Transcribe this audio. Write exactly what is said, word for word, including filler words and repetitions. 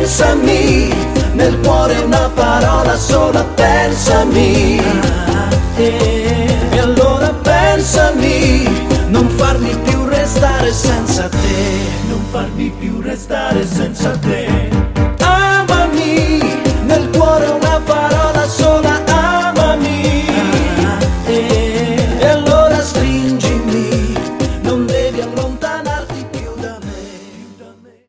pensami, nel cuore una parola sola, pensami. E allora pensami, non farmi più restare senza te, non farmi più restare senza te. Amami, nel cuore una